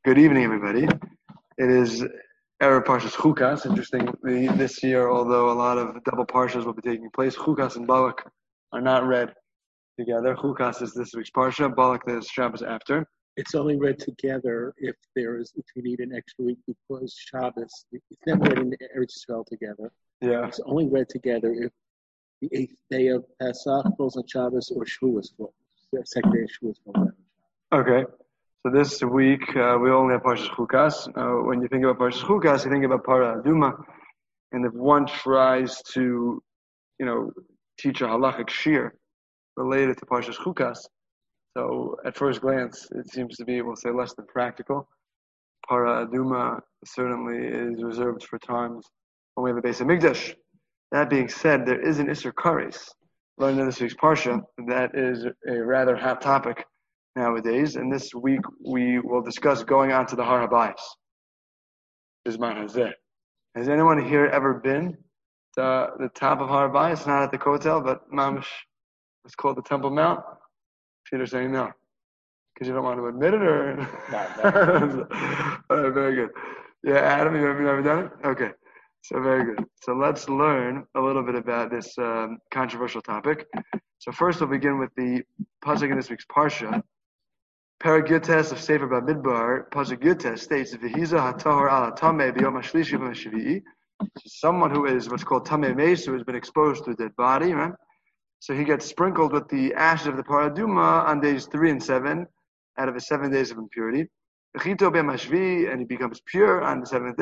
Good evening, everybody. It is Erev Parshas Chukas. Interestingly, this year, although a lot of double Parshas will be taking place, Chukas and Balak are not read together. Chukas is this week's Parsha, Balak is Shabbos after. It's only read together if you need an extra week because Shabbos, it's never read in Eretz Yisrael together. Yeah. It's only read together if the 8th day of Pesach falls on Shabbos or Shavuos falls. The second day of Shavuos falls on Shabbos. Okay. So this week, we only have Parshas Chukas. When you think about Parshas Chukas, you think about Para Aduma. And if one tries to, teach a halachic shir related to Parshas Chukas, so at first glance, it seems to be, we'll say, less than practical. Para Aduma certainly is reserved for times when we have a Beis HaMikdash. That being said, there is an Isser Kares learned in this week's Parsha. That is a rather hot topic nowadays. And this week, we will discuss going on to the Har HaBayis. Bisman Hazeh. Has anyone here ever been to the top of Har HaBayis? Not at the Kotel, but Mamish, it's called the Temple Mount. Peter's saying no. Because you don't want to admit it, or? No. All right, very good. Yeah, Adam, you've never done it? Okay. So very good. So let's learn a little bit about this controversial topic. So first we'll begin with the pasuk in this week's Parsha. Perek Yutes of Sefer Bamidbar, pasuk Yutes states, V'hiza hatahor ala tameh b'yom hashlishi b'yom hashvi'i. Someone who is what's called tameh meis, who has been exposed to a dead body, right? So he gets sprinkled with the ashes of the paraduma on days 3 and 7 out of his 7 days of impurity. And he becomes pure on the 7th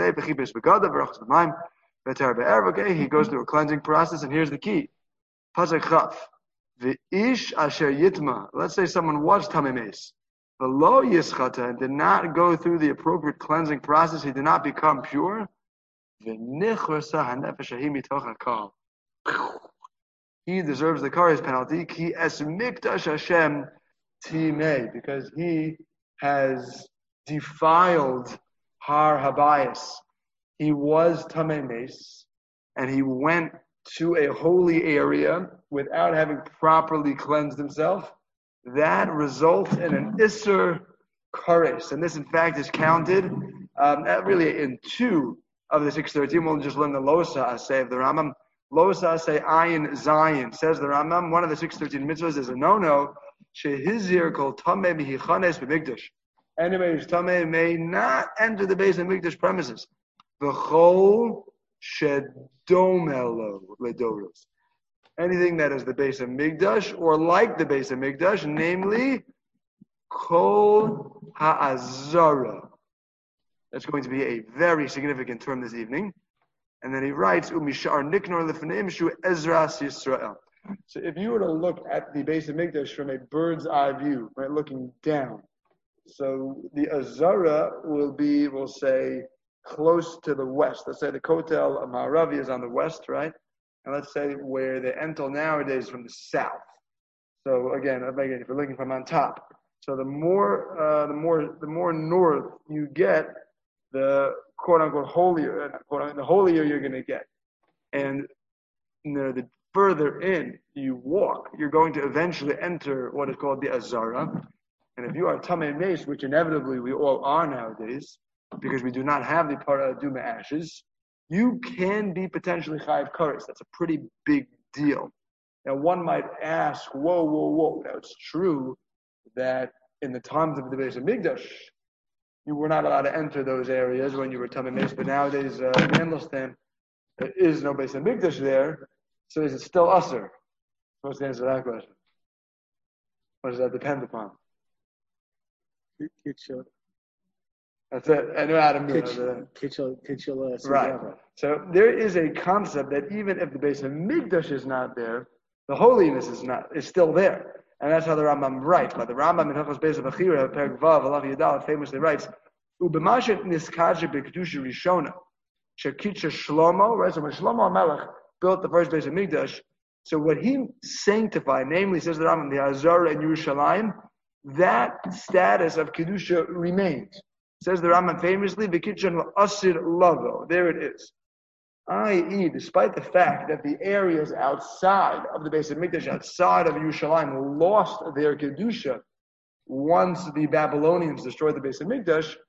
day. He goes through a cleansing process, and here's the key. Pasuk Chaf. V'ish asher yitma. Let's say someone was tameh meis. V'lo yischata, and did not go through the appropriate cleansing process. He did not become pure. V'nichrasa hanefesh ahi mitoch hakal. He deserves the kares penalty. Ki es mikdash Hashem timei, because he has defiled Har HaBayis. He was tameh meis, and he went to a holy area without having properly cleansed himself. That results in an Isser Kares. And this, in fact, is counted really in 2 of the 613. We'll just learn the Losa Aseh of the Rambam. Losa Aseh Ayin Zayin. Says the Rambam, one of the 613 mitzvahs is a no-no. Shehizir kol tameh mihichanes b'mikdash. Anybody who's tameh may not enter the Beis HaMikdash premises. V'chol shedomelo ledoros. Anything that is the Beis HaMikdash or like the Beis HaMikdash, namely kol ha'azara. That's going to be a very significant term this evening. And then he writes, Umishar niknor lefneim shu Ezras Yisrael. So if you were to look at the Beis HaMikdash from a bird's eye view, right, looking down, so the Azara will be, we'll say, close to the west. Let's say the Kotel Ma'aravi is on the west, right? And let's say where the Entel nowadays is from the south. So again, if you're looking from on top, so the more north you get, the quote unquote holier, the holier you're going to get. And the further in you walk, you're going to eventually enter what is called the Azara. And if you are tameh meis, which inevitably we all are nowadays, because we do not have the Para Aduma ashes, you can be potentially chayav kares. That's a pretty big deal. Now, one might ask, whoa. Now, it's true that in the times of the Beis HaMikdash, you were not allowed to enter those areas when you were tameh meis, but nowadays, in Endleston, there is no Beis HaMikdash there, so is it still usher? What's the answer to that question? What does that depend upon? That's it. I know Adam knows that. Right. So there is a concept that even if the Beis HaMikdash is not there, the holiness is still there. And that's how the Rambam writes. But the Rambam in Hilchos Beis HaBechira, Perek Vav, Halacha Yudal, famously writes, U'b'mashet niskaja b'kedusha rishona, shekitcha Shlomo, right? So when Shlomo HaMelech built the first Beis HaMikdash, so what he sanctified, namely, says the Rambam, the Azara and Yerushalayim, that status of kedusha remains. Says the Rambam famously, "V'kitchen asir lavo." There it is. I.e., despite the fact that the areas outside of the Beis HaMikdash, outside of Yerushalayim, lost their kedusha once the Babylonians destroyed the Beis HaMikdash,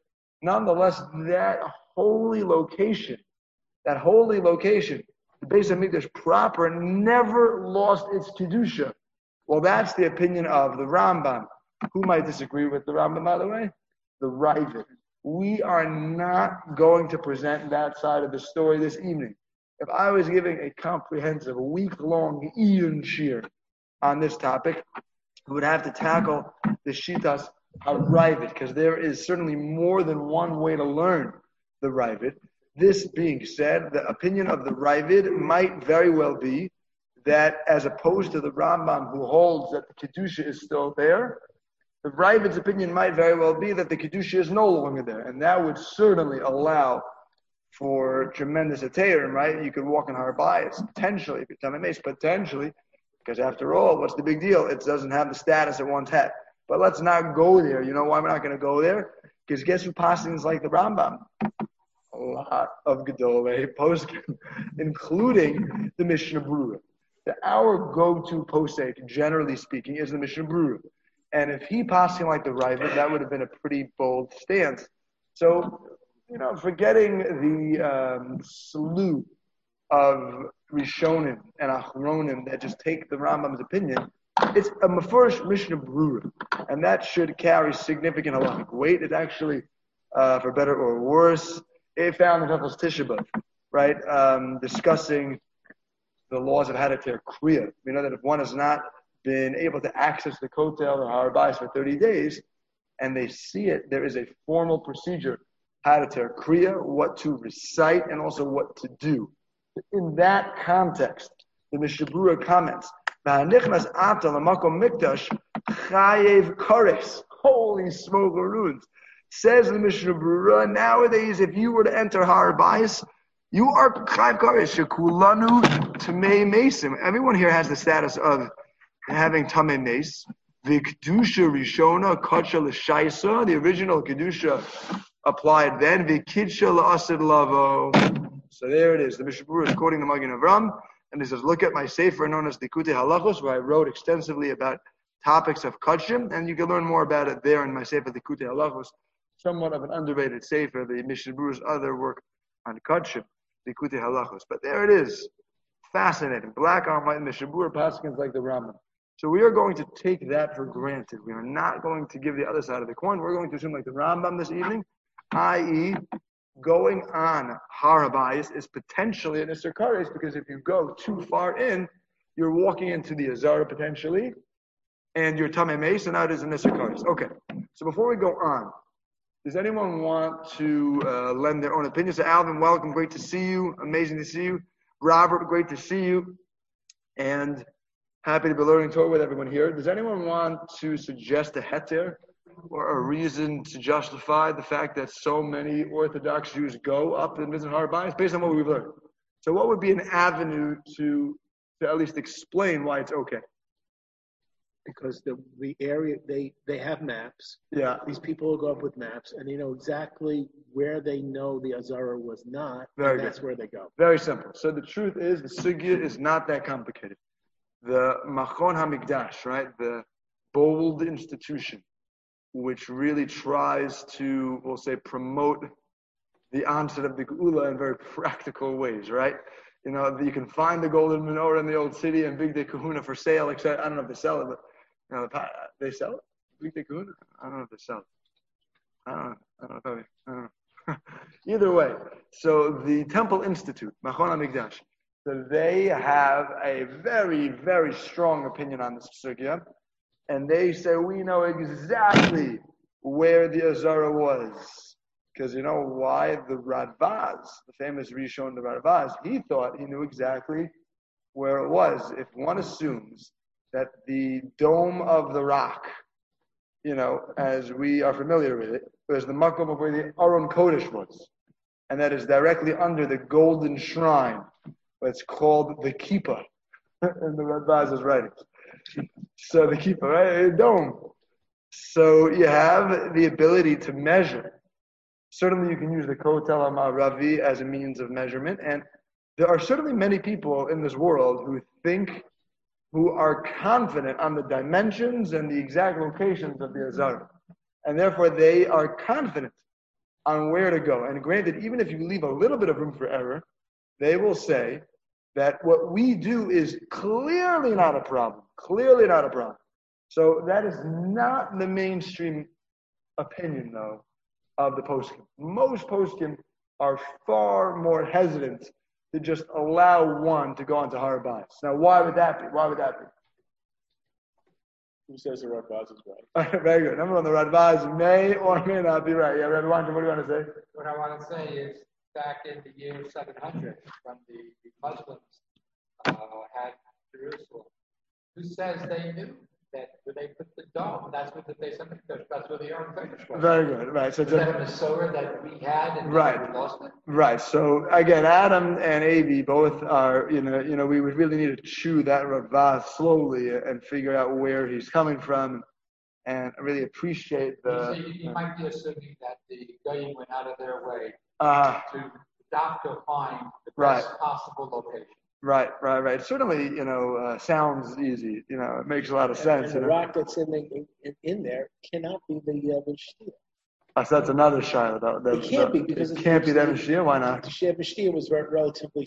nonetheless, that holy location, the Beis Hamikdash proper, never lost its kedusha. Well, that's the opinion of the Rambam. Who might disagree with the Rambam, by the way? The Ravid. We are not going to present that side of the story this evening. If I was giving a comprehensive, week-long Iyun Shir on this topic, we would have to tackle the Shitas HaRavid, because there is certainly more than one way to learn the Ravid. This being said, the opinion of the Ravid might very well be that, as opposed to the Rambam, who holds that the Kedusha is still there, the Ravid's opinion might very well be that the Kedusha is no longer there, and that would certainly allow for tremendous atayrim, right? You could walk in Har Bayis, potentially, if you're Tamei Meis, potentially, because after all, what's the big deal? It doesn't have the status it once had. But let's not go there. You know why we're not going to go there? Because guess who passings like the Rambam? A lot of Gedolei poskim, including the Mishnah Berurah. Our go-to posek, generally speaking, is the Mishnah Berurah. And if he passing like the Ravid, that would have been a pretty bold stance. So, forgetting the slew of Rishonim and Achronim that just take the Rambam's opinion, it's a Mefurish Mishnah Berurah, and that should carry significant halachic weight. It's actually, for better or worse, it found in Hilchos Tisha B'Av, right? Discussing the laws of Hadater Kriya. We know that if one has not been able to access the Kotel or Har Bayis for 30 days, and they see it, there is a formal procedure, Hadater Kriya, what to recite and also what to do. In that context, the Mishnah Berurah comments, holy smoke runes. Says the Mishnah Berurah, nowadays, if you were to enter Har Bayis, you are chayiv kares. Shekulanu tamei mesim. Everyone here has the status of having tamei meis. V'kedusha rishona kacha l'shaisa. The original kedusha applied then. V'kidsha la'asid lavo. So there it is. The Mishnah Berurah is quoting the Magen Avram, and he says, "Look at my sefer known as Likutei Halachos, where I wrote extensively about topics of kachim, and you can learn more about it there in my sefer Likutei Halachos." Somewhat of an underrated sefer, the Mishnah Berurah's other work on kachim, Likutei Halachos. But there it is. Fascinating. Black on white Mishnah Berurah passages like the Rambam. So we are going to take that for granted. We are not going to give the other side of the coin. We're going to assume like the Rambam this evening, i.e., going on Har Bayis is potentially an Isser Kares, because if you go too far in, you're walking into the Azara potentially, and you're Tamei Meis, and now it is an Isser Kares. Okay, so before we go on, does anyone want to lend their own opinion? So Alvin, welcome, great to see you, amazing to see you. Robert, great to see you, and happy to be learning Torah with everyone here. Does anyone want to suggest a heter or a reason to justify the fact that so many Orthodox Jews go up and visit Har Bayis based on what we've learned? So what would be an avenue to at least explain why it's okay? Because the area, they have maps. Yeah. These people will go up with maps, and they know exactly where they know the Azara was not, Very and good. that's where they go. Very simple. So the truth is, the sugya is not that complicated. The Machon HaMikdash, right, the bold institution, which really tries to, we'll say, promote the onset of the Geula in very practical ways, right? You can find the golden menorah in the old city and Big Day Kahuna for sale, except I don't know if they sell it, but they sell it? Big Day Kahuna? I don't know if they sell it. I don't know. Either way, so the Temple Institute, Machon HaMikdash, so they have a very, very strong opinion on this sugya, and they say we know exactly where the Azara was. Because you know why? The Radbaz, the famous Rishon, the Radbaz, he thought he knew exactly where it was. If one assumes that the Dome of the Rock, as we are familiar with it, was the makom of where the Aron Kodesh was, and that is directly under the golden shrine. It's called the Kippah in the Radbaz's writings. So the Kippah, right? A dome. So you have the ability to measure. Certainly you can use the Kotel HaMa'aravi as a means of measurement, and there are certainly many people in this world who are confident on the dimensions and the exact locations of the Azara. And therefore they are confident on where to go. And granted, even if you leave a little bit of room for error, they will say that what we do is clearly not a problem. Clearly not a problem. So that is not the mainstream opinion, though, of the poskim. Most poskim are far more hesitant to just allow one to go onto Har Bayis. Now, why would that be? Why would that be? Who says the Radbaz is right? Very good. Number one, the Radbaz may or may not be right. Yeah, Rabbi Weintraub, what do you want to say? What I want to say is, back in the year 700, when the Muslims had Jerusalem, who says they knew that when they put the dome, that's what they said, that's where the Ark Kodesh was. Very good. Right. So is that a Masorah that we had and right. we lost it? Right. So again, Adam and Avi both are, we would really need to chew that Radbaz slowly and figure out where he's coming from and really appreciate the. You might be assuming that the Goyim went out of their way to find the best possible location. Right. It certainly, sounds easy. It makes a lot of sense. And the rock that's in there cannot be the Shia. So that's another Shiloh, though. It can't be because it can't be the Shia. Why not? The Shia was relatively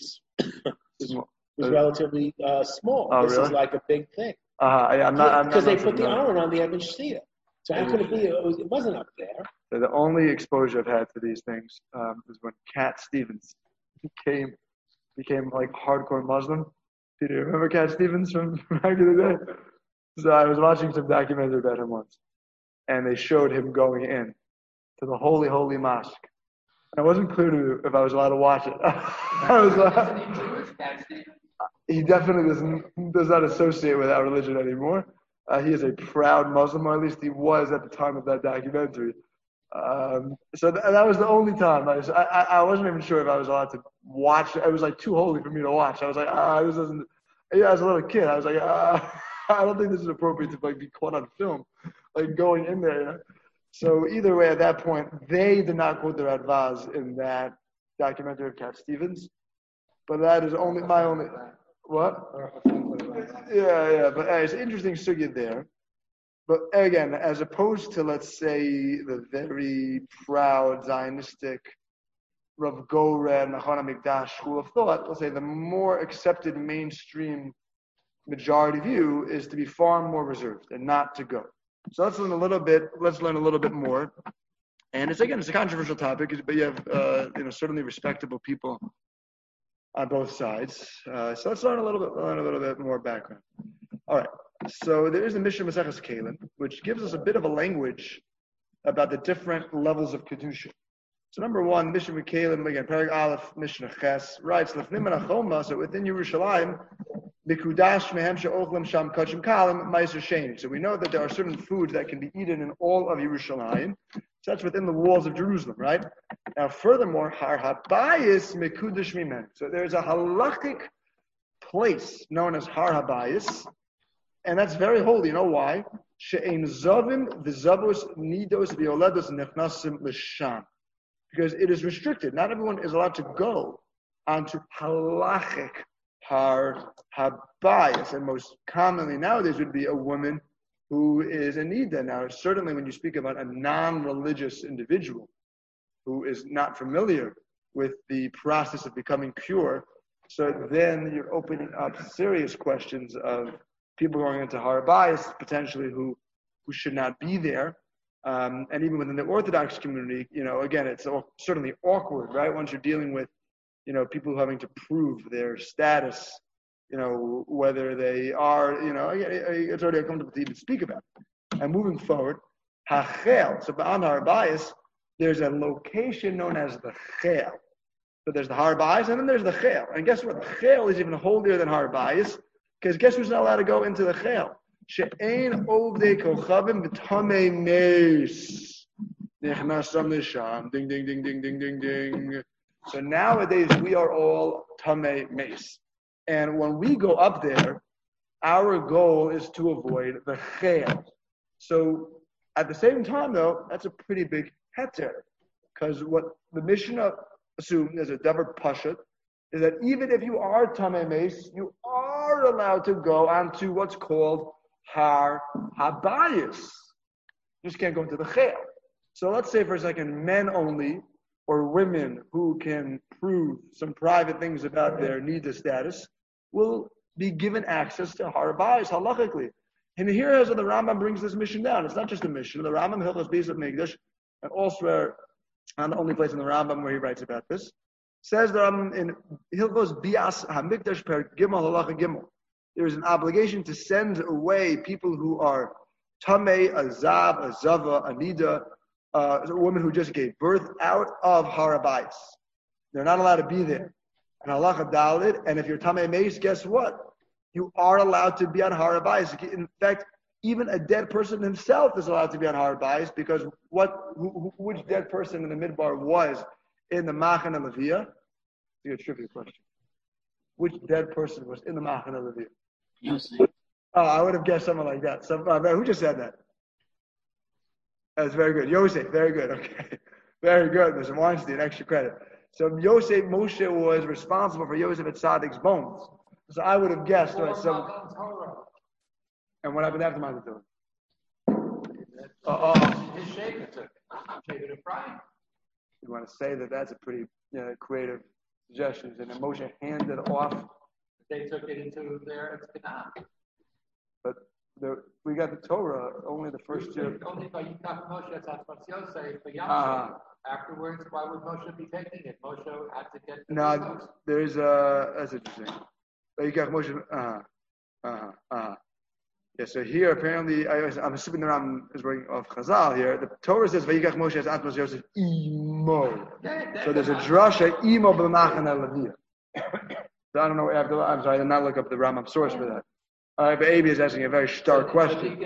small. Oh, this really? is like a big thing. Because they put the Aron on the Eben Shia. So how could it be? It wasn't up there. So the only exposure I've had to these things was when Cat Stevens became like hardcore Muslim. Do you remember Cat Stevens from back in the day? So I was watching some documentary about him once, and they showed him going in to the holy mosque. And it wasn't clear to me if I was allowed to watch it. He definitely does not associate with our religion anymore. He is a proud Muslim, or at least he was at the time of that documentary. So that was the only time I wasn't even sure if I was allowed to watch. It was like too holy for me to watch. I was like, this doesn't. Yeah, as a little kid, I was like, I don't think this is appropriate to be caught on film, going in there. So either way, at that point, they did not quote the Radbaz in that documentary of Cat Stevens, but that is only my only. What? Yeah. But it's interesting sugya there. But again, as opposed to, let's say, the very proud Zionistic Rav Goren, Nachon HaMikdash school of thought, let's say the more accepted mainstream majority view is to be far more reserved and not to go. So let's learn a little bit more. And it's a controversial topic, but you have certainly respectable people on both sides. So let's learn a little bit more background. All right. So there is a Mishnah Maseches Keilim, which gives us a bit of a language about the different levels of kedusha. So number one, Mishnah Keilim, again, Perek Aleph, Mishnah Ches, writes, Lefnim Achoma, so within Yerushalayim, Bikudash Mehem She'ochlim Sham Kachim Kalim Meiser Sheni. So we know that there are certain foods that can be eaten in all of Yerushalayim. So that's within the walls of Jerusalem, right? Now, furthermore, Har Habayis Mekudash Mimen. So there's a halachic place known as Har Habayis, and that's very holy. You know why? She'ein Zavim v'Zavos Nidos v'Yoledos Nechnasim L'Sham. Because it is restricted. Not everyone is allowed to go onto halachic Har Habayis, and most commonly nowadays would be a woman who is a nida. Now, certainly when you speak about a non-religious individual who is not familiar with the process of becoming pure, so then you're opening up serious questions of people going into Har Habayis potentially who should not be there. And even within the Orthodox community, again, it's certainly awkward, right? Once you're dealing with, people having to prove their status, whether they are, it's already uncomfortable to even speak about. And moving forward, Hachel. So on Har Habayis, there's a location known as the Chel. So there's the Har Habayis, and then there's the Chel. And guess what? The Chel is even holier than Har Habayis, because guess who's not allowed to go into the Chel? She'ein ovdei kochavim v'tamei meis. Nechnasam l'sham. Ding, ding, ding, ding, ding, ding, ding. So nowadays, we are all tamei meis. And when we go up there, our goal is to avoid the chel. So at the same time, though, that's a pretty big heter. Because what the Mishnah assumes as a davar pashut is that even if you are tamei meis, you are allowed to go onto what's called Har Habayis. You just can't go into the chel. So let's say for a second, men only, or women who can prove some private things about their nida status, will be given access to Har Bayis halachically. And here is where the Rambam brings this mission down. It's not just a mission. The Rambam, Hilchos Beis Hamikdash, and elsewhere, and the only place in the Rambam where he writes about this, says that in Hilchos Bias Hamikdash per Gimel Halacha Gimel, there is an obligation to send away people who are Tamei, a Zav, a Zava, a Nida, a woman who just gave birth, out of Har Bayis. They're not allowed to be there. And Halacha Dalid, and if you're Tamei Meis, guess what? You are allowed to be on Har Bayis. In fact, even a dead person himself is allowed to be on Har Bayis, because which dead person in the Midbar was in the Machane Leviah? It's a trivia question. Which dead person was in the Machane Leviah? Yosef. Oh, I would have guessed something like that. Who just said that? That's very good. Yosef, very good. Okay. Very good. Mr. Weinstein, extra credit. So Yosef, Moshe was responsible for Yosef at Tzadik's bones. So I would have guessed. Right, and what happened after Matan Torah? His shaker took it. Shaker to fry. You want to say that that's a pretty creative suggestion. And then Moshe handed off. They took it into their Canaan. But we got the Torah only the first year. Only by Yikach Moshe Tzatmas Yosef for Yamsuf. Afterwards, why would Moshe be taking it? Moshe had to get the No, there's that's interesting. Yikach Moshe. Yeah, so here apparently, I'm assuming the Ram is working off Chazal here. The Torah says Vayikach Moshe as Atmos Yosef imo. So there's a drasha imo b'machan Leviah. So I don't know. I'm sorry, I did not look up the Rambam source for that. All right, but Abi is asking a very stark question.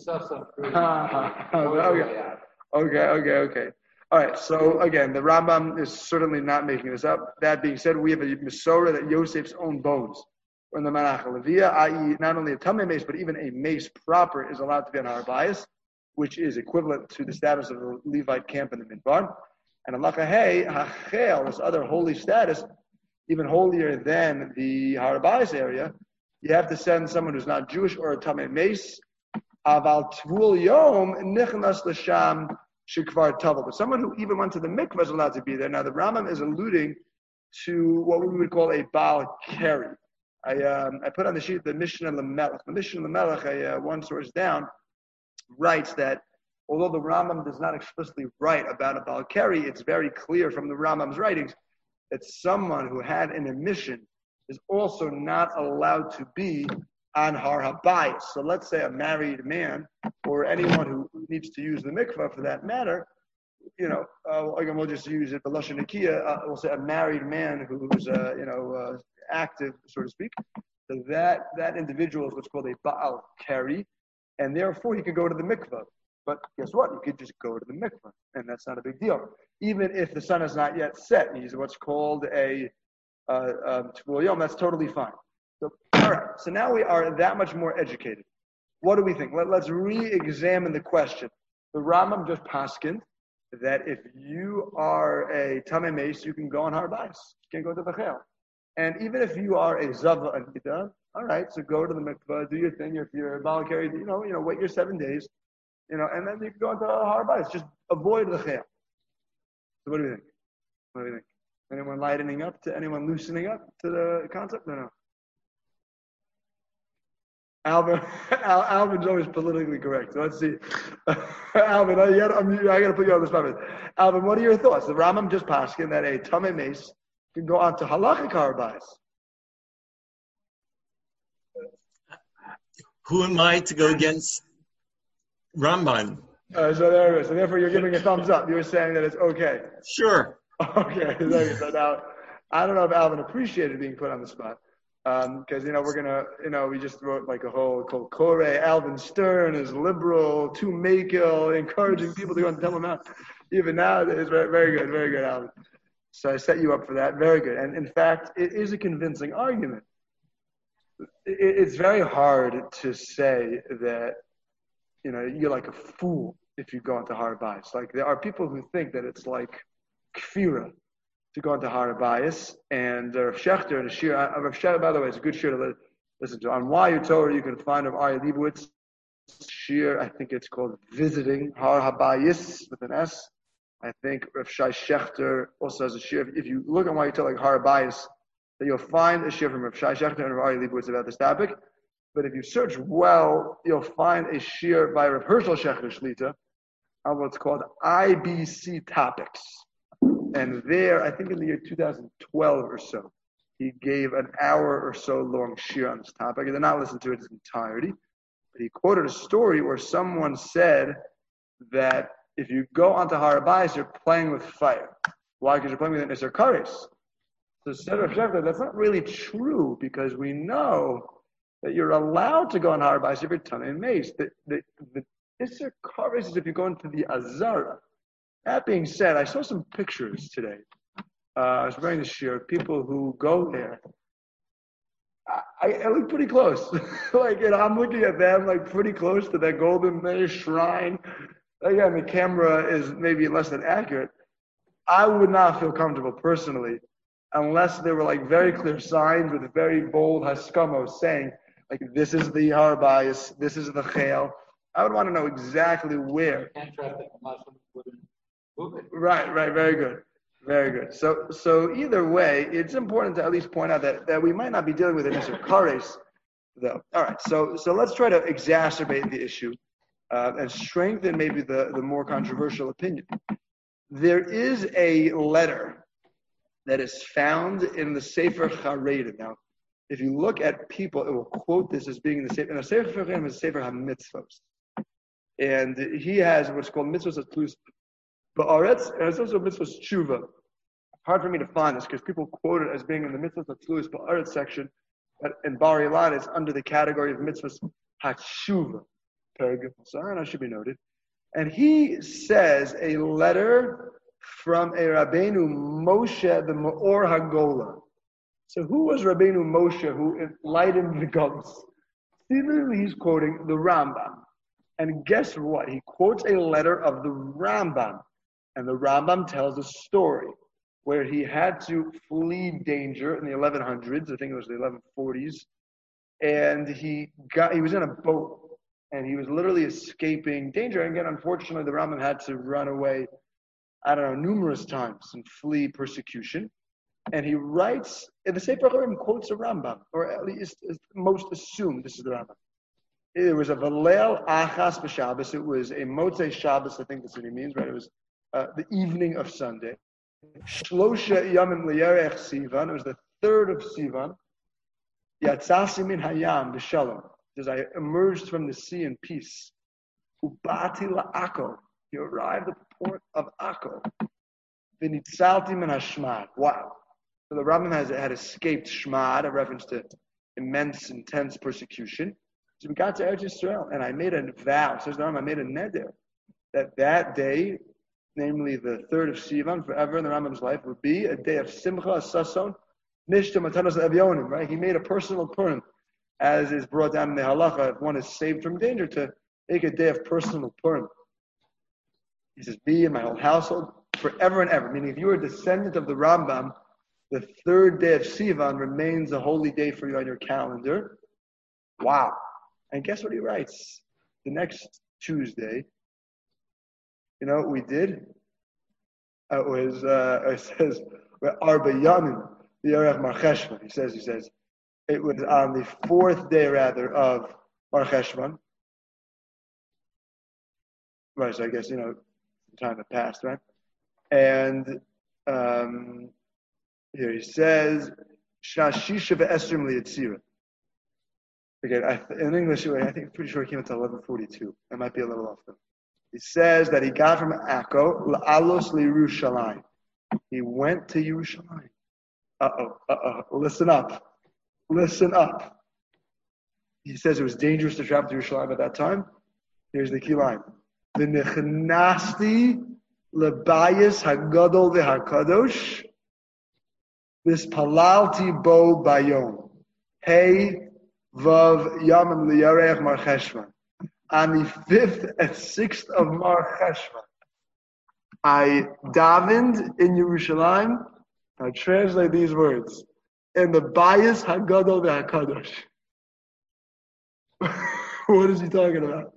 Okay. All right, so again, the Rambam is certainly not making this up. That being said, we have a Mesorah that Yosef's own bones were in the Manacha Leviah, i.e., not only a Tamei mace, but even a mace proper is allowed to be on Har Bayis, which is equivalent to the status of the Levite camp in the Midbar. And Halacha Hey, Hachel, this other holy status, even holier than the Har Bayis area, you have to send someone who's not Jewish or a Tamei mace. Aval Tvul Yom Nichnas L'Sham Shikvar Tavel. But someone who even went to the mikvah is allowed to be there. Now the Rambam is alluding to what we would call a Baal Keri. I put on the sheet the Mishnah L'Melech. The Mishnah L'Melech, one source down, writes that although the Rambam does not explicitly write about a Baal Keri, it's very clear from the Rambam's writings that someone who had an emission is also not allowed to be on Har HaBayis. So let's say a married man, or anyone who needs to use the mikvah for that matter, again, we'll just use it, the Lashon Nakiya, we'll say a married man who's, active, so to speak. So that individual is what's called a Baal Keri, and therefore he could go to the mikvah. But guess what? You could just go to the mikvah, and that's not a big deal. Even if the sun is not yet set, he's what's called a Tvul Yom, that's totally fine. So, all right, so now we are that much more educated. What do we think? Let's re-examine the question. The Rambam just paskined that if you are a Tamei Meis, you can go on Har Bayis. You can't go to the Chel. And even if you are a Zava Anita, all right, so go to the mikvah, do your thing. If you're a Baal Keri, wait your 7 days, and then you can go into Har Bayis. Just avoid the Chel. So what do you think? Anyone lightening up to anyone loosening up to the concept? No. Alvin's always politically correct. So let's see. Alvin, I got to put you on the spot. Alvin, what are your thoughts? The Rambam just paskin that a Tamei Meis can go on to halachic Har Bayis. Who am I to go against Ramban? So there it is. So therefore, you're giving a thumbs up. You're saying that it's okay. Sure. Okay. So now, I don't know if Alvin appreciated being put on the spot. Because, we're going to, we just wrote like a whole Kol Koreh. Alvin Stern is liberal, too makel, encouraging people to go and tell him out. Even now, it's very good, Alvin. So I set you up for that. Very good. And in fact, it is a convincing argument. It's very hard to say that, you're like a fool if you go into Har Bayis. Like, there are people who think that it's like kfira to go into Har Bayis, and Rav Shechter and a shir. Rav Shechter, by the way, is a good shir to listen to. On Why You Torah, you can find Rav Aryeh Leibowitz shir, I think it's called Visiting Har Habayis with an S. I think Rav Shai Shechter also has a shir. If you look at why you tell like Har Habayis, then you'll find a shir from Rav Shai Shechter and Rav Ari Leibowitz about this topic. But if you search well, you'll find a shir by Rav Hershel Shechter Shlita on what's called IBC Topics. And there, I think in the year 2012 or so, he gave an hour or so long shir on this topic. I did not listen to it in its entirety, but he quoted a story where someone said that if you go onto Har Habayis, you're playing with fire. Why? Because you're playing with an Isser Kares. So said Rav Shechter, that's not really true because we know that you're allowed to go on Har Habayis if you're Tanei Meis. The Isser Kares is if you go into the Azara. That being said, I saw some pictures today. I was wearing this shirt. People who go there, I look pretty close. I'm looking at them like pretty close to that golden shrine. Again, the camera is maybe less than accurate. I would not feel comfortable personally unless there were like very clear signs with very bold haskamos saying like this is the Har Habayis, this is the Chayil. I would want to know exactly where. Can't trust that Muslims wouldn't move it. Right, very good. Very good. So either way, it's important to at least point out that we might not be dealing with an Isser Kares, though. All right, so let's try to exacerbate the issue and strengthen maybe the more controversial opinion. There is a letter that is found in the Sefer Charedim. Now, if you look at people, it will quote this as being in the Sefer. And the Sefer Charedim is the Sefer HaMitzvos. And he has what's called Mitzvos HaTlus Ba'aretz, and it's also Mitzvos Tshuva. Hard for me to find this because people quote it as being in the Mitzvos HaTlus Ba'aretz section, but in Bar Ilan it's under the category of Mitzvos HaTshuva. So that should be noted. And he says a letter from a Rabbeinu Moshe, the Me'or HaGola. So who was Rabbeinu Moshe who enlightened the Golos? Seemingly he's quoting the Rambam. And guess what? He quotes a letter of the Rambam. And the Rambam tells a story where he had to flee danger in the 1100s. I think it was the 1140s. And he was in a boat. And he was literally escaping danger. And again, unfortunately, the Rambam had to run away, numerous times and flee persecution. And he writes, in the Sefer Charedim quotes a Rambam, or at least most assume this is the Rambam. It was a Valel Achas B'Shabbos. It was a Motzei Shabbos, I think that's what he means, right? It was the evening of Sunday. Shlosha Yamim L'Yerech Sivan. It was the 3rd of Sivan. Yatzasi Min Hayam B'Shalom. As I emerged from the sea in peace. Ubati La'ako. He arrived at the port of Akko. V'nitzalti Min Hashmad. Wow. So the Rambam had escaped Shmad, a reference to immense, intense persecution. So we got to Eretz Yisrael, and I made a vow. Says the Rambam, I made a neder that day, namely the 3rd of Sivan, forever in the Rambam's life, would be a day of Simcha, Sason, Nishta Matanos Evyonim, right? He made a personal Purim, as is brought down in the Halacha, if one is saved from danger, to make a day of personal Purim. He says, me and my whole household, forever and ever. Meaning, if you are a descendant of the Rambam, the 3rd day of Sivan remains a holy day for you on your calendar. Wow. And guess what he writes? The next Tuesday, you know what we did? It says, Arba Yamin, the Yarech Mar Cheshvan. He says, it was on the 4th day, rather, of Mar Cheshvan. Right, so I guess, some time had passed, right? And here he says, Shashisha ve'esrim liyitzira. Again, in English, I think pretty sure he came into 1142. I might be a little off though. He says that he got from Akko la'alos liYerushalayim. He went to Yerushalayim. Listen up. He says it was dangerous to travel to Yerushalayim at that time. Here's the key line: V'nechnasti lebayis hagadol v'hakadosh v'ispalalti bo bayom. Hey. Vav Yamim L'Yarech Mar Cheshvan. On the 5th and 6th of Mar Cheshvan, I davened in Yerushalayim. I translate these words in the Bayis Hagadol VeHakadosh. What is he talking about?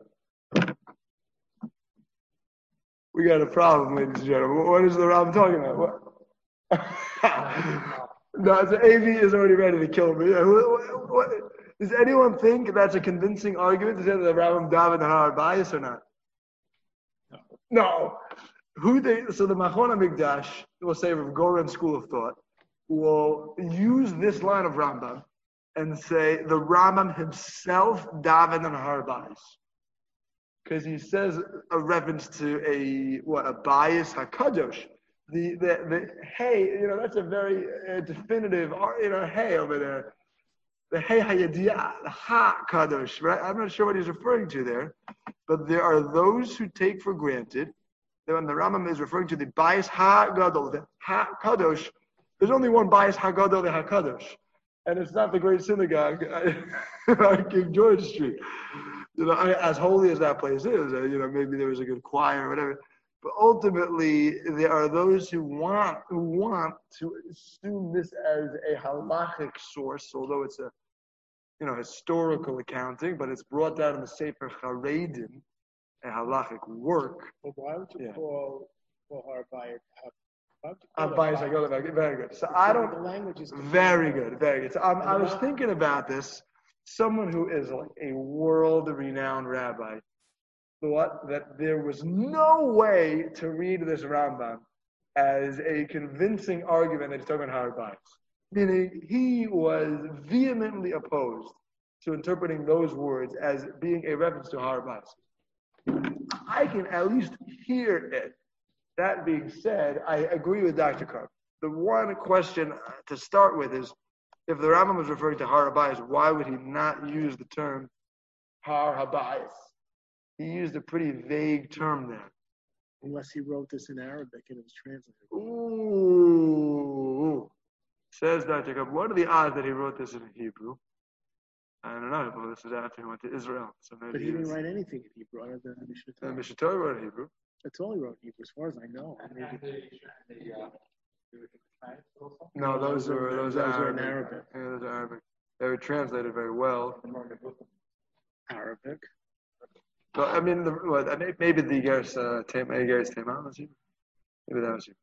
We got a problem, ladies and gentlemen. What is the Rambam talking about? What? No, so AV is already ready to kill me. Does anyone think that's a convincing argument to say that the Rambam David and Har bias or not? No. So the Machon HaMikdash, we'll say Rav Goren school of thought, will use this line of Rambam and say the Rambam himself David and Har bias. Because he says a reference to a bias HaKadosh. The hey, that's a very definitive, hey over there. The hey hayadiyah, the HaKadosh, right? I'm not sure what he's referring to there, but there are those who take for granted that when the Rambam is referring to the bias HaGadol, the HaKadosh, there's only one bias HaGadol, the HaKadosh. And it's not the great synagogue on King George Street. As holy as that place is, maybe there was a good choir or whatever. But ultimately, there are those who want to assume this as a halachic source, although it's a historical accounting, but it's brought down in the Sefer Charedim, a halachic work. Well, why would you call Har bias? Bias, I go back. Very good. So I don't. The language is very good. So I was thinking about this. Someone who is like a world-renowned rabbi thought that there was no way to read this Rambam as a convincing argument that he's talking about Har bias. Meaning, he was vehemently opposed to interpreting those words as being a reference to Har bias. I can at least hear it. That being said, I agree with Dr. Karp. The one question to start with is, if the Rambam was referring to Har bias, why would he not use the term Har bias? He used a pretty vague term there. Unless he wrote this in Arabic and it was translated. Ooh. Says Dr. Karp, what are the odds that he wrote this in Hebrew? I don't know. Well, this is after he went to Israel. So maybe but he didn't write anything in Hebrew other than the Mishnah Torah. The Mishnah Torah wrote in Hebrew. That's all he wrote in Hebrew, as far as I know. No, those are are in Arabic. Yeah, those are Arabic. They were translated very well. Arabic. But I mean, maybe the Igeres Tema. Maybe that was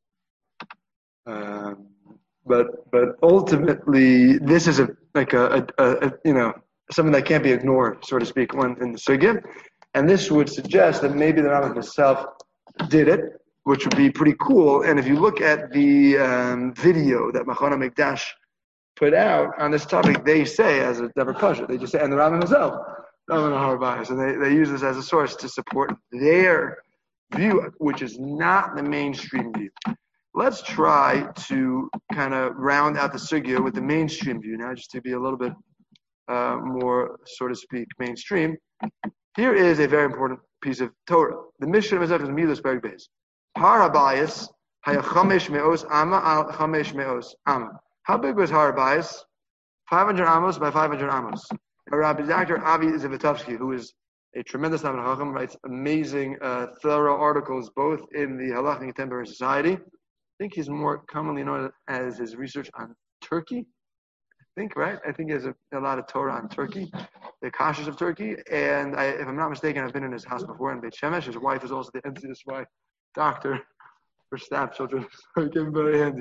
you. But ultimately, this is something that can't be ignored, so to speak, when in the sugya. And this would suggest that maybe the Rambam himself did it, which would be pretty cool. And if you look at the video that Machon HaMikdash put out on this topic, they say, as a Dever Pasha, they just say, and the Rambam himself, Rambam Har bias, and they use this as a source to support their view, which is not the mainstream view. Let's try to kind of round out the sugya with the mainstream view now, just to be a little bit more, so to speak, mainstream. Here is a very important piece of Torah. The Mishnah is Milos Berg Beis. Har bias haya 500 me'os amma al 500 me'os amma. How big was Har bias? 500 amos by 500 amos. Rabbi Dr. Avi Zivotofsky, who is a tremendous Talmid Chacham, writes amazing, thorough articles both in the Halakha and Contemporary Society. I think he's more commonly known as his research on Turkey. I think he has a lot of Torah on Turkey, the Kashas of Turkey. And if I'm not mistaken, I've been in his house before in Beit Shemesh. His wife is also the NCSY doctor for staff children, so it came very handy.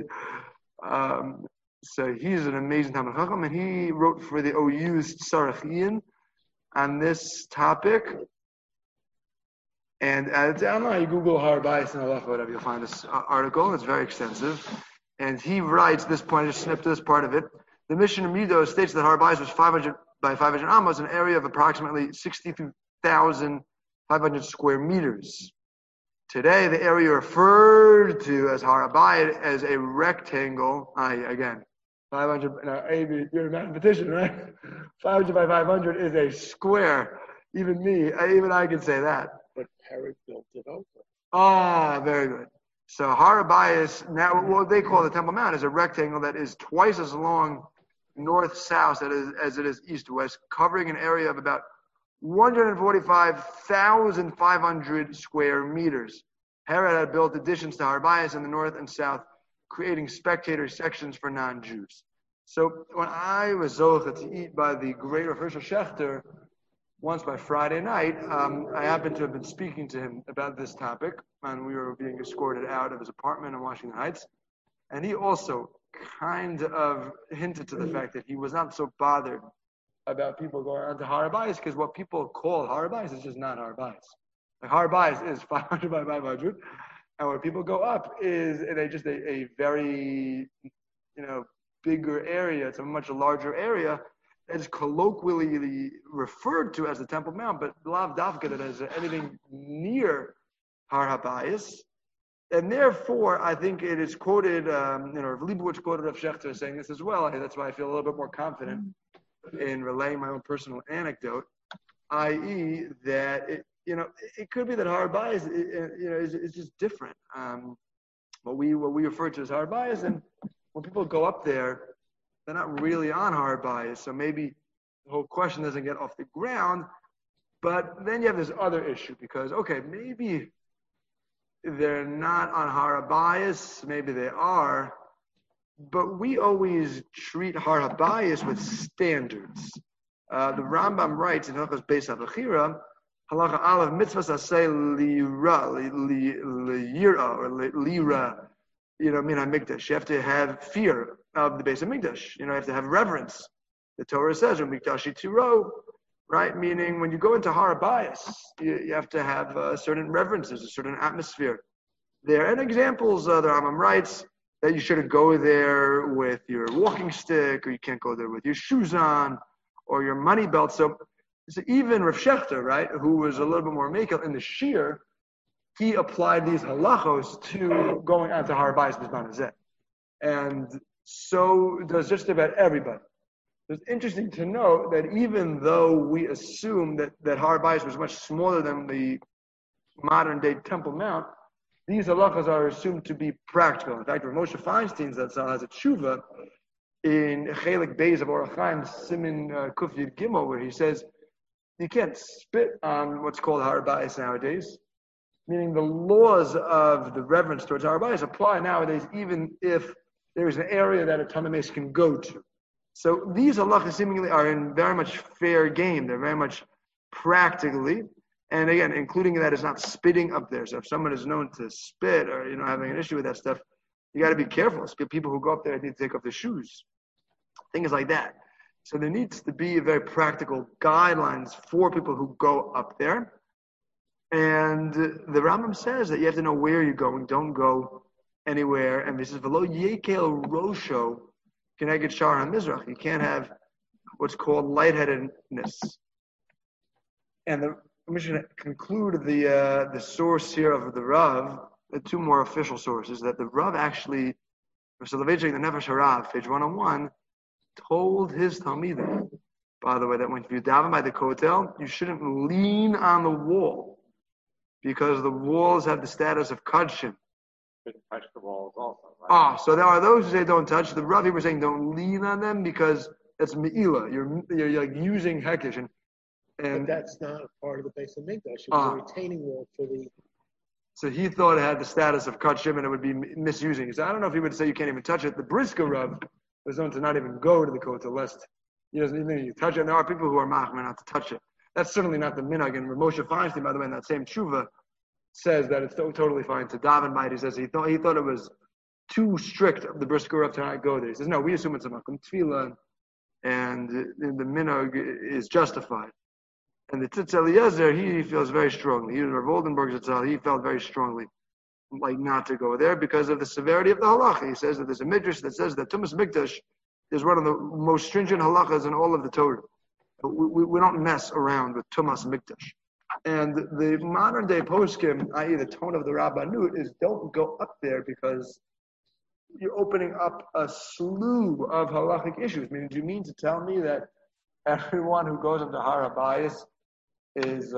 So he's an amazing Talmid Chacham, and he wrote for the OU's Sarachian on this topic. And I don't know, you Google Har bias and Halacha, whatever, you'll find this article. It's very extensive. And he writes this point, I just snipped this part of it. The Mishnah Mido states that Har bias was 500 by 500 amos, an area of approximately 62,500 square meters. Today, the area referred to as Har Bayit as a rectangle. Again, 500. Now, Avi, you're a mathematician, right? 500 by 500 is a square. Even I can say that. But Herod built it over. Ah, very good. So Har Bayit, now what they call the Temple Mount, is a rectangle that is twice as long north-south as it is east-west, covering an area of about 145,500 square meters. Herod had built additions to Har Bayit in the north and south, creating spectator sections for non-Jews. So when I was zocheh to eat by the great Rav Hershel Schachter, once by Friday night, I happened to have been speaking to him about this topic, and we were being escorted out of his apartment in Washington Heights. And he also kind of hinted to the fact that he was not so bothered about people going on to Har HaBayis, because what people call Har HaBayis is just not Har HaBayis. Like Har HaBayis is 500 by 500, and where people go up is just a very, bigger area. It's a much larger area that is colloquially referred to as the Temple Mount, but lav dafka that has anything near Har HaBayis. And therefore, I think it is quoted, Rav Leibowitz quoted Rav Shechter saying this as well. That's why I feel a little bit more confident in relaying my own personal anecdote, i.e., that it could be that Har HaBayis, is just different. What we refer to as Har HaBayis, and when people go up there, they're not really on Har HaBayis, so maybe the whole question doesn't get off the ground. But then you have this other issue because, okay, maybe they're not on Har HaBayis, maybe they are, but we always treat Har HaBayis with standards. The Rambam writes in Hilchos Beis HaBechira, Halacha Aleph, mitzvahs aseh lira, or lira, min HaMikdash. You have to have fear of the Beis HaMikdash. You have to have reverence. The Torah says, Mikdashi Tiro, right? Meaning when you go into Har HaBayis, you have to have a certain reverence, there's a certain atmosphere there. And examples, the Rambam writes that you shouldn't go there with your walking stick, or you can't go there with your shoes on, or your money belt. So even Rav Shechter, right, who was a little bit more makel in the Shir, he applied these halachos to going onto Har HaBayis B'zman Hazeh. And so does just about everybody. It's interesting to note that even though we assume that Har HaBayis was much smaller than the modern day Temple Mount, these halachas are assumed to be practical. In fact, Rav Moshe Feinstein has a tshuva in Chelik Beis of Orach Chaim Simin Kuf Yud Gimel, where he says you can't spit on what's called Har HaBayis nowadays, meaning the laws of the reverence towards Har HaBayis apply nowadays, even if there is an area that a Tamei Meis can go to. So these halachas seemingly are in very much fair game. They're very much practically, and again, including that is not spitting up there. So if someone is known to spit or having an issue with that stuff, you got to be careful. People who go up there need to take off their shoes, things like that. So there needs to be very practical guidelines for people who go up there. And the Rambam says that you have to know where you're going. Don't go anywhere. And this is v'lo yekel rosho keneged shar hamizrach. You can't have what's called lightheadedness. And I'm just going to conclude the source here of the Rav, the two more official sources, that the Rav actually, Soloveitchik, the Nefesh Harav, page 101, told his Talmidim, by the way, that when you daven by the kotel, you shouldn't lean on the wall, because the walls have the status of kadshin. Shouldn't touch the walls also, right? So there are those who say don't touch. The Rav were saying don't lean on them because that's me'ila. You're like using hekesh. But that's not a part of the Beis HaMikdash. It was a retaining wall for the... So he thought it had the status of kachim and it would be misusing. So I don't know if he would say you can't even touch it. The Brisker Rav was known to not even go to the kotel lest he doesn't even touch it. And there are people who are machmer not to touch it. That's certainly not the minhag. And Moshe Feinstein, by the way, in that same tshuva, says that it's totally fine to daven by it. He says he thought it was too strict of the Brisker Rav to not go there. He says no, we assume it's a makom tefillah, and the minhag is justified. And the Tzitz Eliezer, he feels very strongly. He was Rav Oldenburg's Tzitz, he felt very strongly like not to go there because of the severity of the halacha. He says that there's a midrash that says that Tumas Mikdash is one of the most stringent halachas in all of the Torah. But we don't mess around with Tumas Mikdash. And the modern day poskim, i.e. the tone of the Rabbanut, is don't go up there because you're opening up a slew of halachic issues. I mean, do you mean to tell me that everyone who goes into Har HaBayis is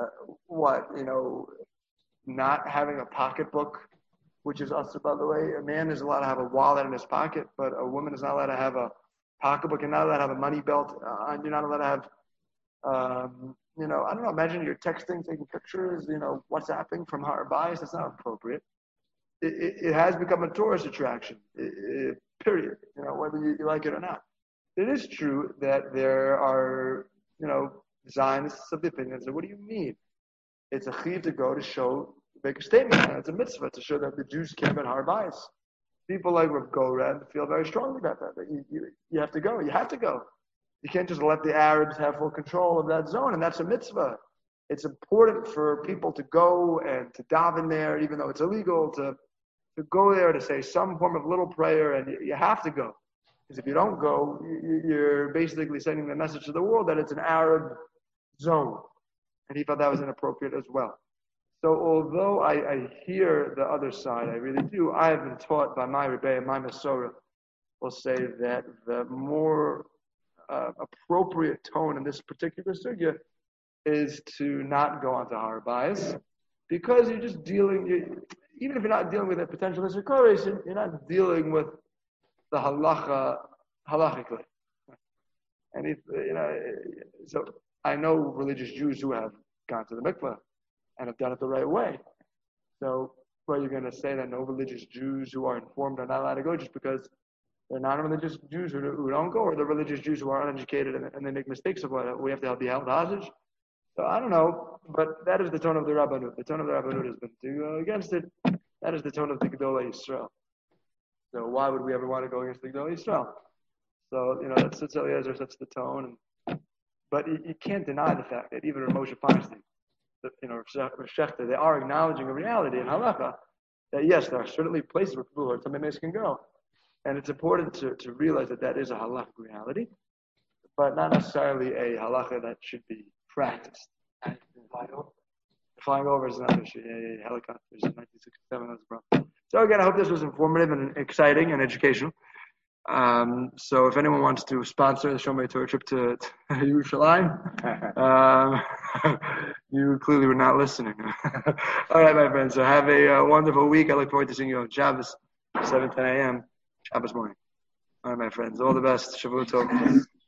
not having a pocketbook, which is also, by the way, a man is allowed to have a wallet in his pocket, but a woman is not allowed to have a pocketbook. You're not allowed to have a money belt. You're not allowed to have, I don't know, imagine you're texting, taking pictures, WhatsApping from Har HaBayis. That's not appropriate. It has become a tourist attraction, period, whether you like it or not. It is true that there are, Zionists of the opinion say, what do you mean? It's a chiv to go to show, make a statement, and it's a mitzvah to show that the Jews care about Har Bayis. People like Rav Goren feel very strongly about that you have to go. You have to go. You can't just let the Arabs have full control of that zone, and that's a mitzvah. It's important for people to go and to daven there, even though it's illegal, to go there to say some form of little prayer, and you have to go. Because if you don't go, you're basically sending the message to the world that it's an Arab zone. And he thought that was inappropriate as well. So although I hear the other side, I really do, I have been taught by my Rebbe and my Masorah will say that the more appropriate tone in this particular sugya is to not go onto Har Bayis, because you're just dealing, even if you're not dealing with a potential misrecoration, you're not dealing with the halachically. And if, so I know religious Jews who have gone to the mikveh and have done it the right way. So, what you're going to say that no religious Jews who are informed are not allowed to go just because they're non-religious Jews who don't go, or the religious Jews who are uneducated and they make mistakes of what we have to be held hostage? So I don't know, but that is the tone of the Rabbanut. The tone of the Rabbanut has been to go against it. That is the tone of the Gedolei Yisrael. So why would we ever want to go against the Gedolei Yisrael? So, that's Eliezer sets the tone. But you can't deny the fact that even Moshe Feinstein, Shechter, they are acknowledging a reality in halacha that yes, there are certainly places where people who are Tamei can go. And it's important to realize that is a halachic reality, but not necessarily a halacha that should be practiced. And Flying over is another issue. Helicopters in 1967, that's a problem. So again, I hope this was informative and exciting and educational. So if anyone wants to sponsor the Shomrei Torah trip to Yerushalayim, you clearly were not listening. All right, my friends. So have a wonderful week. I look forward to seeing you on Shabbos, 7:10 a.m. Shabbos morning. All right, my friends. All the best. Shavua Tov.